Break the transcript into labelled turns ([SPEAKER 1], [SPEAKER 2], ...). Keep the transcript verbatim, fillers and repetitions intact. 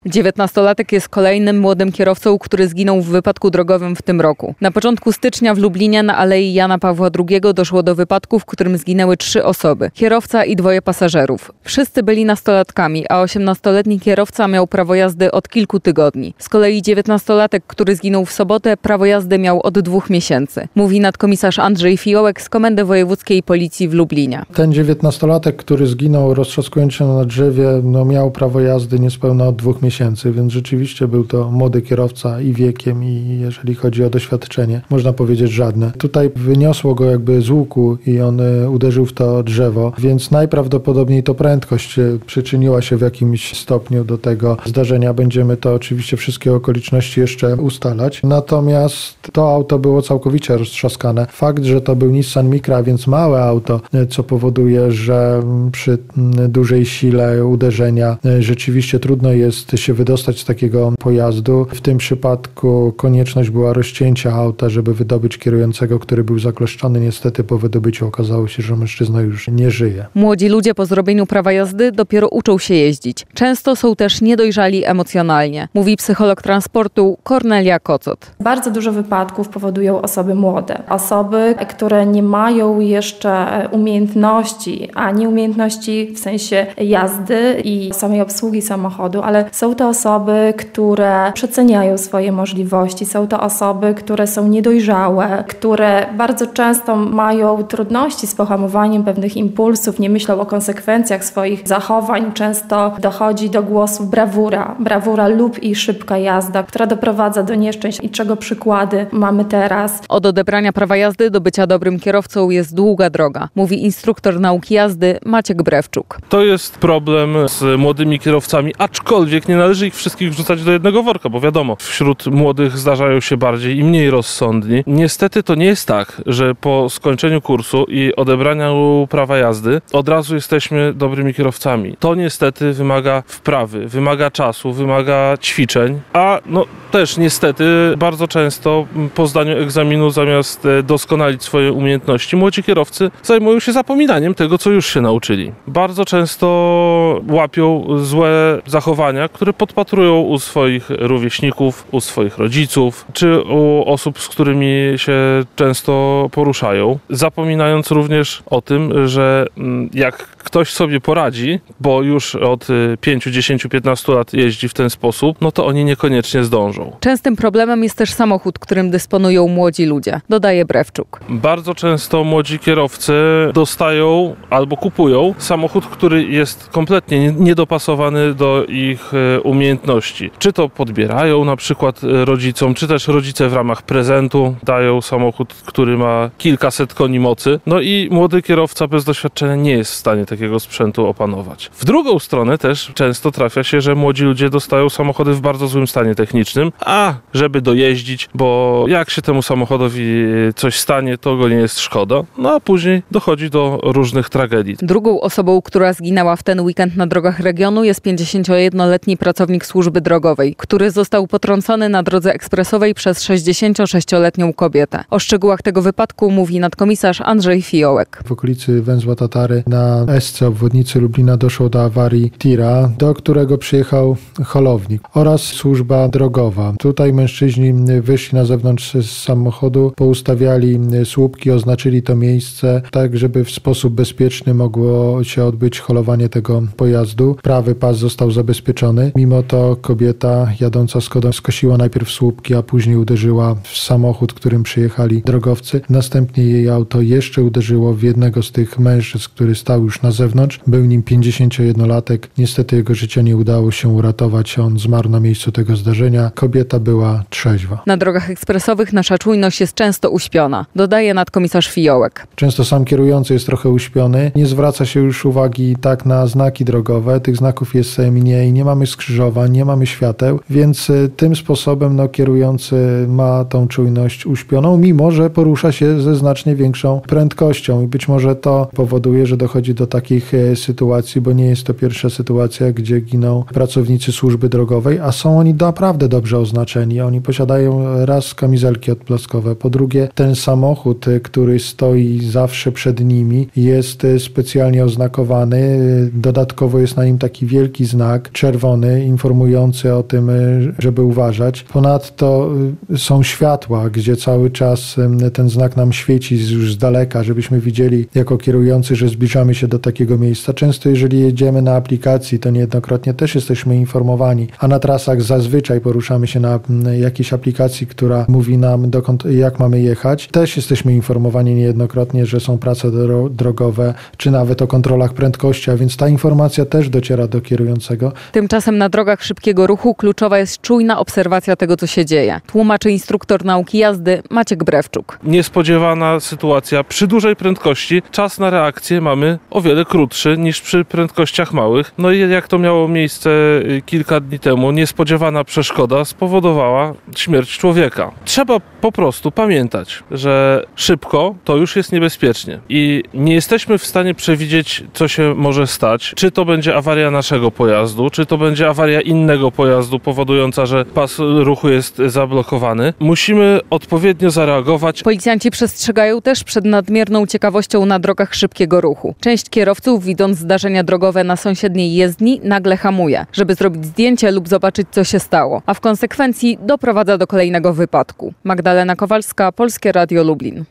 [SPEAKER 1] dziewiętnastolatek jest kolejnym młodym kierowcą, który zginął w wypadku drogowym w tym roku. Na początku stycznia w Lublinie na Alei Jana Pawła drugiego doszło do wypadku, w którym zginęły trzy osoby. Kierowca i dwoje pasażerów. Wszyscy byli nastolatkami, a osiemnastoletni kierowca miał prawo jazdy od kilku tygodni. Z kolei dziewiętnastolatek, który zginął w sobotę, prawo jazdy miał od dwóch miesięcy. Mówi nadkomisarz Andrzej Fiołek z Komendy Wojewódzkiej Policji w Lublinie.
[SPEAKER 2] Ten dziewiętnastolatek, który zginął roztrzaskując się na drzewie, no miał prawo jazdy niespełna od dwóch miesięcy. Miesięcy, więc rzeczywiście był to młody kierowca i wiekiem, i jeżeli chodzi o doświadczenie, można powiedzieć żadne. Tutaj wyniosło go jakby z łuku i on uderzył w to drzewo, więc najprawdopodobniej to prędkość przyczyniła się w jakimś stopniu do tego zdarzenia. Będziemy to oczywiście wszystkie okoliczności jeszcze ustalać. Natomiast to auto było całkowicie roztrzaskane. Fakt, że to był Nissan Micra, więc małe auto, co powoduje, że przy dużej sile uderzenia rzeczywiście trudno jest się wydostać z takiego pojazdu. W tym przypadku konieczność była rozcięcia auta, żeby wydobyć kierującego, który był zakleszczony. Niestety po wydobyciu okazało się, że mężczyzna już nie żyje.
[SPEAKER 1] Młodzi ludzie po zrobieniu prawa jazdy dopiero uczą się jeździć. Często są też niedojrzali emocjonalnie, mówi psycholog transportu Kornelia Kocot.
[SPEAKER 3] Bardzo dużo wypadków powodują osoby młode. Osoby, które nie mają jeszcze umiejętności, ani umiejętności w sensie jazdy i samej obsługi samochodu, ale są to osoby, które przeceniają swoje możliwości. Są to osoby, które są niedojrzałe, które bardzo często mają trudności z pohamowaniem pewnych impulsów, nie myślą o konsekwencjach swoich zachowań. Często dochodzi do głosu brawura. Brawura lub i szybka jazda, która doprowadza do nieszczęść i czego przykłady mamy teraz.
[SPEAKER 1] Od odebrania prawa jazdy do bycia dobrym kierowcą jest długa droga, mówi instruktor nauki jazdy Maciek Brewczuk.
[SPEAKER 4] To jest problem z młodymi kierowcami, aczkolwiek nie należy ich wszystkich wrzucać do jednego worka, bo wiadomo, wśród młodych zdarzają się bardziej i mniej rozsądni. Niestety to nie jest tak, że po skończeniu kursu i odebraniu prawa jazdy od razu jesteśmy dobrymi kierowcami. To niestety wymaga wprawy, wymaga czasu, wymaga ćwiczeń, a no też niestety bardzo często po zdaniu egzaminu zamiast doskonalić swoje umiejętności, młodzi kierowcy zajmują się zapominaniem tego, co już się nauczyli. Bardzo często łapią złe zachowania, które podpatrują u swoich rówieśników, u swoich rodziców, czy u osób, z którymi się często poruszają, zapominając również o tym, że jak ktoś sobie poradzi, bo już od pięciu, dziesięciu, piętnastu lat jeździ w ten sposób, no to oni niekoniecznie zdążą.
[SPEAKER 1] Częstym problemem jest też samochód, którym dysponują młodzi ludzie, dodaje Brewczuk.
[SPEAKER 4] Bardzo często młodzi kierowcy dostają albo kupują samochód, który jest kompletnie niedopasowany do ich umiejętności. Czy to podbierają na przykład rodzicom, czy też rodzice w ramach prezentu dają samochód, który ma kilkaset koni mocy. No i młody kierowca bez doświadczenia nie jest w stanie takiego sprzętu opanować. W drugą stronę też często trafia się, że młodzi ludzie dostają samochody w bardzo złym stanie technicznym, a żeby dojeździć, bo jak się temu samochodowi coś stanie, to go nie jest szkoda, no a później dochodzi do różnych tragedii.
[SPEAKER 1] Drugą osobą, która zginęła w ten weekend na drogach regionu, jest pięćdziesięciojednoletni pracownik służby drogowej, który został potrącony na drodze ekspresowej przez sześćdziesięciosześcioletnią kobietę. O szczegółach tego wypadku mówi nadkomisarz Andrzej Fiołek.
[SPEAKER 2] W okolicy węzła Tatary na Esce obwodnicy Lublina doszło do awarii tira, do którego przyjechał holownik oraz służba drogowa. Tutaj mężczyźni wyszli na zewnątrz z samochodu, poustawiali słupki, oznaczyli to miejsce, tak żeby w sposób bezpieczny mogło się odbyć holowanie tego pojazdu. Prawy pas został zabezpieczony. Mimo to kobieta jadąca Skodą skosiła najpierw słupki, a później uderzyła w samochód, którym przyjechali drogowcy. Następnie jej auto jeszcze uderzyło w jednego z tych mężczyzn, który stał już na zewnątrz. Był nim pięćdziesięciojednolatek. Niestety jego życia nie udało się uratować. On zmarł na miejscu tego zdarzenia. Kobieta była trzeźwa.
[SPEAKER 1] Na drogach ekspresowych nasza czujność jest często uśpiona, dodaje nadkomisarz Fiołek.
[SPEAKER 2] Często sam kierujący jest trochę uśpiony. Nie zwraca się już uwagi tak na znaki drogowe. Tych znaków jest mniej. Nie mamy skrzyżowań, nie mamy świateł, więc tym sposobem no, kierujący ma tą czujność uśpioną, mimo że porusza się ze znacznie większą prędkością i być może to powoduje, że dochodzi do takich sytuacji, bo nie jest to pierwsza sytuacja, gdzie giną pracownicy służby drogowej, a są oni naprawdę dobrze oznaczeni. Oni posiadają raz kamizelki odblaskowe, po drugie ten samochód, który stoi zawsze przed nimi, jest specjalnie oznakowany. Dodatkowo jest na nim taki wielki znak czerwony, informujący o tym, żeby uważać. Ponadto są światła, gdzie cały czas ten znak nam świeci już z daleka, żebyśmy widzieli jako kierujący, że zbliżamy się do takiego miejsca. Często jeżeli jedziemy na aplikacji, to niejednokrotnie też jesteśmy informowani, a na trasach zazwyczaj poruszamy się na jakiejś aplikacji, która mówi nam dokąd, jak mamy jechać. Też jesteśmy informowani niejednokrotnie, że są prace dro- drogowe, czy nawet o kontrolach prędkości, a więc ta informacja też dociera do kierującego.
[SPEAKER 1] Tymczasem na drogach szybkiego ruchu kluczowa jest czujna obserwacja tego, co się dzieje. Tłumaczy instruktor nauki jazdy Maciek Brewczuk.
[SPEAKER 4] Niespodziewana sytuacja. Przy dużej prędkości czas na reakcję mamy o wiele krótszy niż przy prędkościach małych. No i jak to miało miejsce kilka dni temu, niespodziewana przeszkoda spowodowała śmierć człowieka. Trzeba po prostu pamiętać, że szybko to już jest niebezpiecznie i nie jesteśmy w stanie przewidzieć, co się może stać. Czy to będzie awaria naszego pojazdu, czy to będzie awaria innego pojazdu powodująca, że pas ruchu jest zablokowany. Musimy odpowiednio zareagować.
[SPEAKER 1] Policjanci przestrzegają też przed nadmierną ciekawością na drogach szybkiego ruchu. Część kierowców, widząc zdarzenia drogowe na sąsiedniej jezdni, nagle hamuje, żeby zrobić zdjęcie lub zobaczyć, co się stało, a w konsekwencji doprowadza do kolejnego wypadku. Magdalena Kowalska, Polskie Radio Lublin.